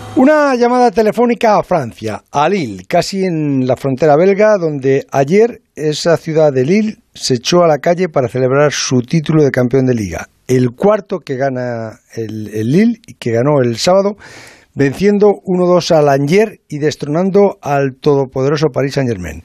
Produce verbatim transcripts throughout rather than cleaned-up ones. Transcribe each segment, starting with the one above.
Una llamada telefónica a Francia, a Lille, casi en la frontera belga, donde ayer esa ciudad de Lille se echó a la calle para celebrar su título de campeón de Liga. El cuarto que gana el, el Lille y que ganó el sábado, venciendo uno dos al Angers y destronando al todopoderoso Paris Saint-Germain.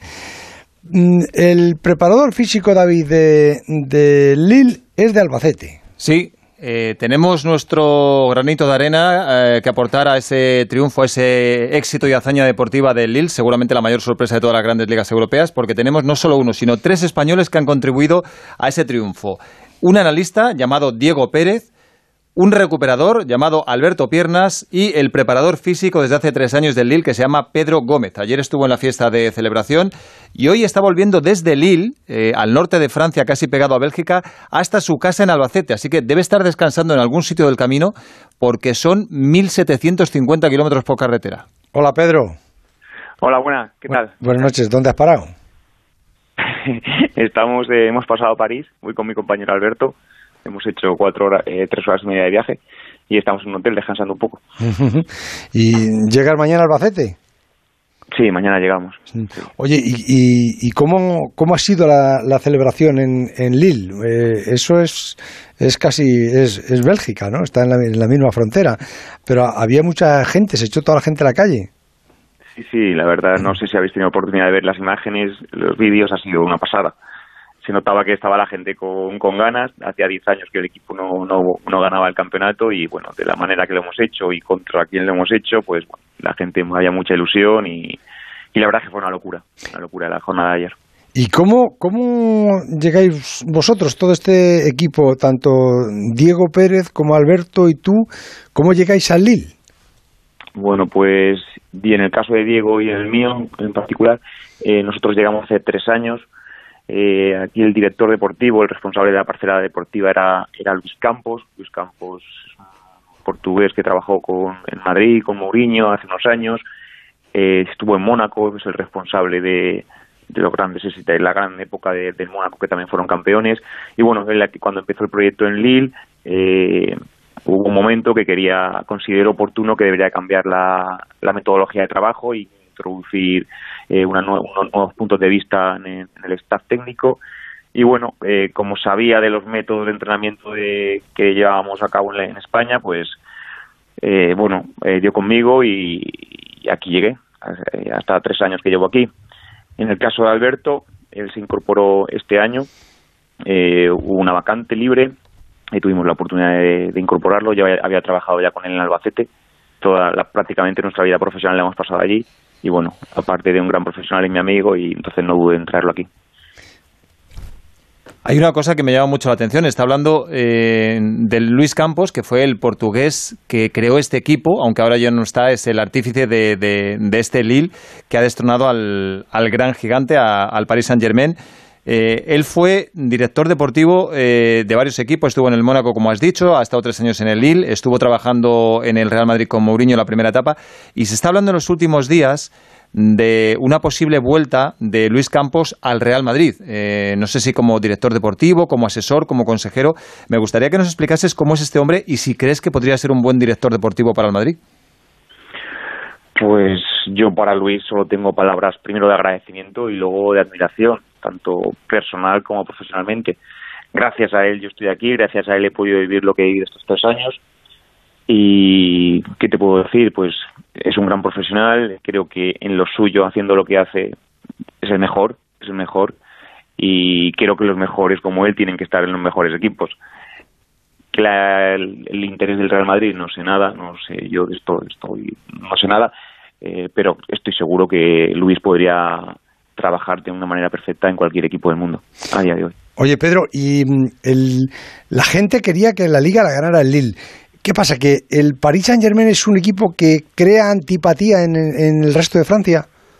El preparador físico, David, de, de Lille es de Albacete. Sí. Eh, tenemos nuestro granito de arena eh, que aportar a ese triunfo, a ese éxito y hazaña deportiva del Lille, seguramente la mayor sorpresa de todas las grandes ligas europeas, porque tenemos no solo uno, sino tres españoles que han contribuido a ese triunfo. Un analista llamado Diego Pérez, un recuperador llamado Alberto Piernas y el preparador físico desde hace tres años del Lille que se llama Pedro Gómez. Ayer estuvo en la fiesta de celebración y hoy está volviendo desde Lille, eh, al norte de Francia, casi pegado a Bélgica, hasta su casa en Albacete. Así que debe estar descansando en algún sitio del camino porque son mil setecientos cincuenta kilómetros por carretera. Hola, Pedro. Hola, buenas. ¿Qué tal? Buenas noches. ¿Dónde has parado? Estamos, eh, hemos pasado a París. Voy con mi compañero Alberto. Hemos hecho cuatro horas, eh, tres horas y media de viaje y estamos en un hotel descansando un poco. ¿Y llegas mañana al Albacete? Sí, mañana llegamos. Sí. Oye, ¿y, y, y cómo, cómo ha sido la, la celebración en, en Lille? Eh, eso es, es casi, es, es Bélgica, ¿no? Está en la, en la misma frontera. Pero había mucha gente, se echó toda la gente a la calle. Sí, sí, la verdad, no sé si habéis tenido oportunidad de ver las imágenes, los vídeos, ha sido una pasada. Se notaba que estaba la gente con, con ganas. Hacía diez años que el equipo no, no, no ganaba el campeonato y, bueno, de la manera que lo hemos hecho y contra quién lo hemos hecho, pues bueno, la gente había mucha ilusión y, y la verdad que fue una locura, una locura la jornada de ayer. ¿Y cómo, cómo llegáis vosotros, todo este equipo, tanto Diego Pérez como Alberto y tú, cómo llegáis al Lille? Bueno, pues en el caso de Diego y el mío en particular, eh, nosotros llegamos hace tres años. Eh, aquí el director deportivo, el responsable de la parcela deportiva era, era Luis Campos. Luis Campos es un portugués que trabajó con, en Madrid con Mourinho hace unos años. Eh, estuvo en Mónaco, es el responsable de, de los grandes, de la gran época de, del Mónaco, que también fueron campeones. Y bueno, él, cuando empezó el proyecto en Lille, eh, hubo un momento que quería, consideró oportuno que debería cambiar la, la metodología de trabajo y introducir eh, una nueva, unos nuevos puntos de vista en el, en el staff técnico. Y bueno, eh, como sabía de los métodos de entrenamiento de, que llevábamos a cabo en, en España, pues eh, bueno, eh, dio conmigo y, y aquí llegué, hasta tres años que llevo aquí. En el caso de Alberto, él se incorporó este año, eh, hubo una vacante libre y tuvimos la oportunidad de, de incorporarlo. Yo había trabajado ya con él en Albacete, toda la, prácticamente nuestra vida profesional la hemos pasado allí. Y bueno, aparte de un gran profesional y mi amigo, y entonces no dudé en traerlo aquí. Hay una cosa que me llama mucho la atención. Está hablando eh, de Luis Campos, que fue el portugués que creó este equipo, aunque ahora ya no está, es el artífice de, de, de este Lille, que ha destronado al, al gran gigante, a, al Paris Saint-Germain. Eh, él fue director deportivo eh, de varios equipos, estuvo en el Mónaco, como has dicho, ha estado tres años en el Lille, estuvo trabajando en el Real Madrid con Mourinho en la primera etapa, y se está hablando en los últimos días de una posible vuelta de Luis Campos al Real Madrid. Eh, no sé si como director deportivo, como asesor, como consejero. Me gustaría que nos explicases cómo es este hombre y si crees que podría ser un buen director deportivo para el Madrid. Pues yo para Luis solo tengo palabras primero de agradecimiento y luego de admiración, tanto personal como profesionalmente. Gracias a él yo estoy aquí, gracias a él he podido vivir lo que he vivido estos tres años. Y ¿qué te puedo decir? Pues es un gran profesional, creo que en lo suyo, haciendo lo que hace, es el mejor, es el mejor, y creo que los mejores como él tienen que estar en los mejores equipos. Que la, el, el interés del Real Madrid, no sé nada, no sé, yo de esto estoy, no sé nada, eh, pero estoy seguro que Luis podría trabajar de una manera perfecta en cualquier equipo del mundo a día de hoy. Oye, Pedro, y el, la gente quería que la Liga la ganara el Lille. ¿Qué pasa? ¿Que el Paris Saint-Germain es un equipo que crea antipatía en, en el resto de Francia?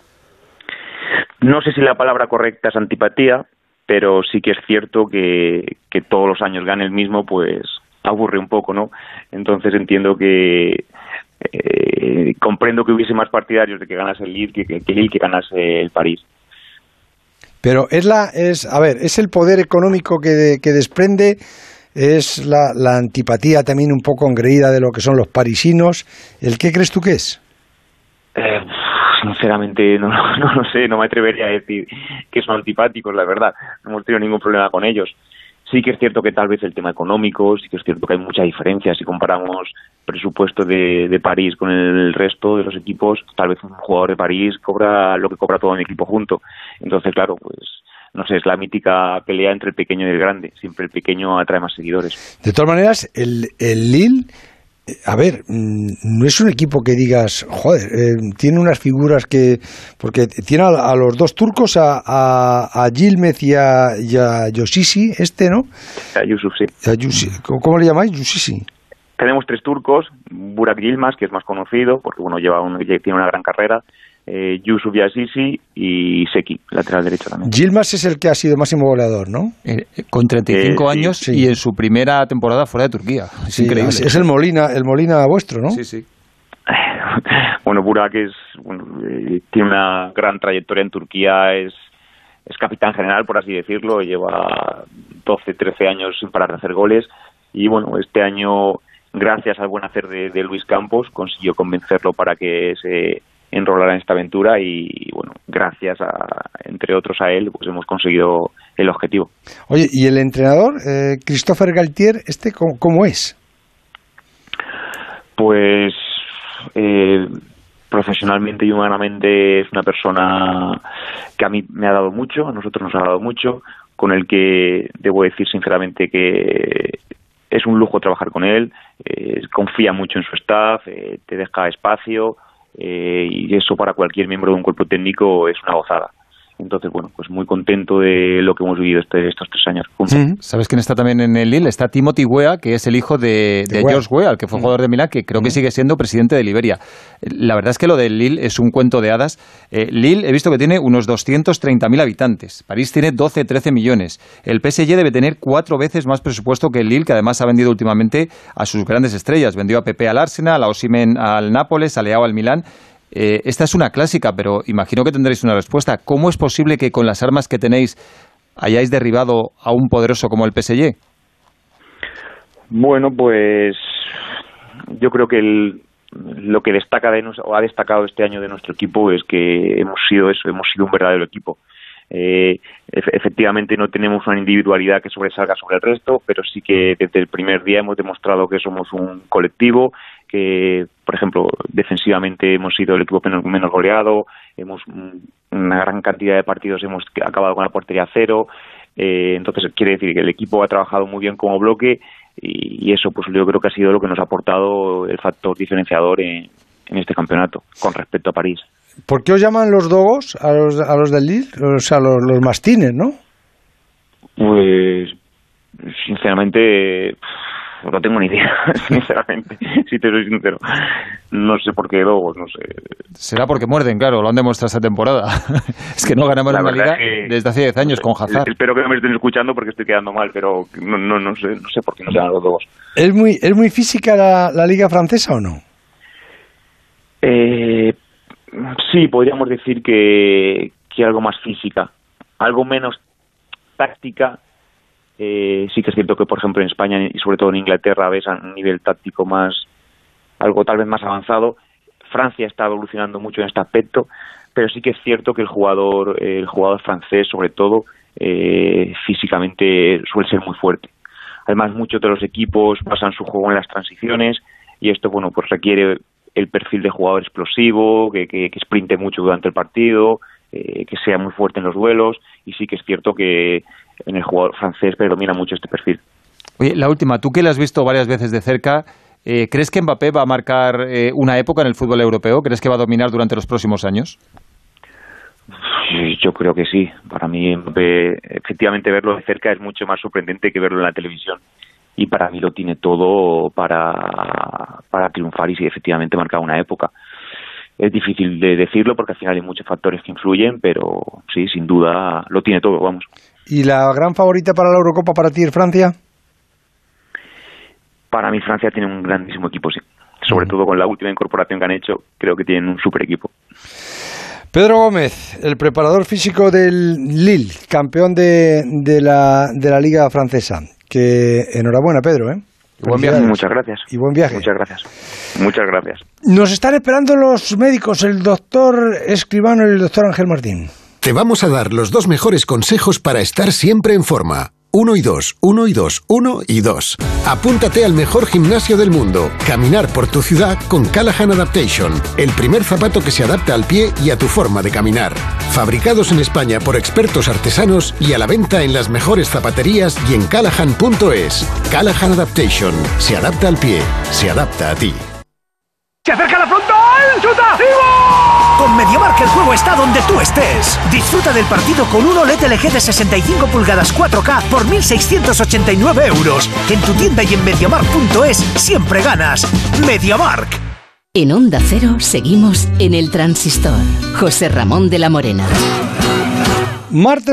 No sé si la palabra correcta es antipatía, pero sí que es cierto que, que todos los años gane el mismo, pues aburre un poco, ¿no? Entonces entiendo que eh, comprendo que hubiese más partidarios de que ganase el Lille que, que, que Lille que ganase el París. Pero es la, es, a ver, es el poder económico que, que desprende es la, la antipatía también un poco engreída de lo que son los parisinos. ¿El qué crees tú que es? Eh, sinceramente no, no lo sé, no me atrevería a decir que son antipáticos, la verdad. No hemos tenido ningún problema con ellos. Sí que es cierto que tal vez el tema económico, sí que es cierto que hay mucha diferencia si comparamos presupuesto de, de París con el resto de los equipos. Tal vez un jugador de París cobra lo que cobra todo un equipo junto. Entonces, claro, pues no sé, es la mítica pelea entre el pequeño y el grande. Siempre el pequeño atrae más seguidores. De todas maneras, el, el Lille, a ver, no es un equipo que digas, joder, eh, tiene unas figuras que... Porque tiene a, a los dos turcos, a, a, a Yilmaz y a, y a Yosisi, este, ¿no? A Yusuf, sí. A Yusi, ¿cómo le llamáis? Yusisi. Tenemos tres turcos, Burak Yilmaz, que es más conocido, porque bueno, lleva un, tiene una gran carrera, eh, Yusuf Yasisi y Seki, lateral derecho también. Yilmaz es el que ha sido máximo goleador, ¿no? Eh, con treinta y cinco eh, años sí, sí. Y en su primera temporada fuera de Turquía. Es sí, increíble. Es, es el Molina, el Molina vuestro, ¿no? Sí, sí. Bueno, Burak es, bueno, eh, tiene una gran trayectoria en Turquía, es, es capitán general, por así decirlo, lleva doce, trece años sin parar de hacer goles y bueno, este año, gracias al buen hacer de, de Luis Campos, consiguió convencerlo para que se enrolar en esta aventura y bueno, gracias a, entre otros a él, pues hemos conseguido el objetivo. Oye, ¿y el entrenador, eh, Christopher Galtier, este cómo, cómo es? Pues eh, profesionalmente y humanamente es una persona que a mí me ha dado mucho, a nosotros nos ha dado mucho, con el que debo decir sinceramente que es un lujo trabajar con él, eh, confía mucho en su staff, eh, te deja espacio, Eh, y eso para cualquier miembro de un cuerpo técnico es una gozada. Entonces, bueno, pues muy contento de lo que hemos vivido este, estos tres años juntos. Mm-hmm. ¿Sabes quién está también en el Lille? Está Timothy Weah, que es el hijo de, de, de George Weah, el que fue mm-hmm. jugador de Milán, que creo que sigue siendo presidente de Liberia. La verdad es que lo del Lille es un cuento de hadas. Eh, Lille he visto que tiene unos doscientos treinta mil habitantes. París tiene doce, trece millones. El P S G debe tener cuatro veces más presupuesto que el Lille, que además ha vendido últimamente a sus grandes estrellas. Vendió a Pepe al Arsenal, a Osimhen al Nápoles, a Leao al Milán. Eh, esta es una clásica, pero imagino que tendréis una respuesta. ¿Cómo es posible que con las armas que tenéis hayáis derribado a un poderoso como el P S G? Bueno, pues yo creo que el, lo que destaca de nos, o ha destacado este año de nuestro equipo es que hemos sido eso, hemos sido un verdadero equipo. Eh, efectivamente no tenemos una individualidad que sobresalga sobre el resto, pero sí que desde el primer día hemos demostrado que somos un colectivo, que por ejemplo defensivamente hemos sido el equipo menos goleado, hemos una gran cantidad de partidos hemos acabado con la portería cero, eh, entonces quiere decir que el equipo ha trabajado muy bien como bloque y, y eso pues yo creo que ha sido lo que nos ha aportado el factor diferenciador en, en este campeonato con respecto a París. ¿Por qué os llaman los dogos a los, a los del Lille? O sea, los, los mastines, ¿no? Pues, sinceramente, no tengo ni idea, sinceramente, si te soy sincero. No sé por qué dogos, no sé. Será porque muerden, claro, lo han demostrado esta temporada. Es que no ganamos la una liga que, desde hace diez años no sé, con Hazard. Espero que no me estén escuchando porque estoy quedando mal, pero no, no, no sé, no sé por qué no se llaman los dogos. ¿Es muy, es muy física la, la liga francesa o no? Eh... Sí, podríamos decir que, que algo más física, algo menos táctica. Eh, sí que es cierto que, por ejemplo, en España y sobre todo en Inglaterra ves a un nivel táctico más, algo tal vez más avanzado. Francia está evolucionando mucho en este aspecto, pero sí que es cierto que el jugador, el jugador francés, sobre todo, eh, físicamente suele ser muy fuerte. Además, muchos de los equipos basan su juego en las transiciones y esto, bueno, pues requiere el perfil de jugador explosivo, que, que, que sprinte mucho durante el partido, eh, que sea muy fuerte en los duelos, y sí que es cierto que en el jugador francés predomina mucho este perfil. Oye, la última, tú que la has visto varias veces de cerca, eh, ¿crees que Mbappé va a marcar eh, una época en el fútbol europeo? ¿Crees que va a dominar durante los próximos años? Sí, yo creo que sí. Para mí, Mbappé, efectivamente, verlo de cerca es mucho más sorprendente que verlo en la televisión. Y para mí lo tiene todo para, para triunfar y sí, efectivamente marcar una época. Es difícil de decirlo porque al final hay muchos factores que influyen, pero sí, sin duda lo tiene todo, vamos. ¿Y la gran favorita para la Eurocopa para ti es Francia? Para mí Francia tiene un grandísimo equipo, sí. Sobre mm. todo con la última incorporación que han hecho, creo que tienen un super equipo. Pedro Gómez, el preparador físico del Lille, campeón de, de, la, de la Liga Francesa. Que enhorabuena, Pedro, ¿eh? Buen viaje. Muchas gracias. Y buen viaje. Muchas gracias. Muchas gracias. Nos están esperando los médicos, el doctor Escribano y el doctor Ángel Martín. Te vamos a dar los dos mejores consejos para estar siempre en forma. Uno y dos, uno y dos, uno y dos. Apúntate al mejor gimnasio del mundo. Caminar por tu ciudad con Callahan Adaptation, el primer zapato que se adapta al pie y a tu forma de caminar. Fabricados en España por expertos artesanos y a la venta en las mejores zapaterías y en callahan punto es. Callahan Adaptation. Se adapta al pie. Se adapta a ti. ¡Se acerca la frontal! ¡Chuta! ¡Y gol! Con MediaMarkt el juego está donde tú estés. Disfruta del partido con un O L E D L G de sesenta y cinco pulgadas cuatro K por mil seiscientos ochenta y nueve euros. En tu tienda y en mediamarkt punto es siempre ganas. MediaMarkt. En Onda Cero seguimos en el Transistor. José Ramón de la Morena. Martes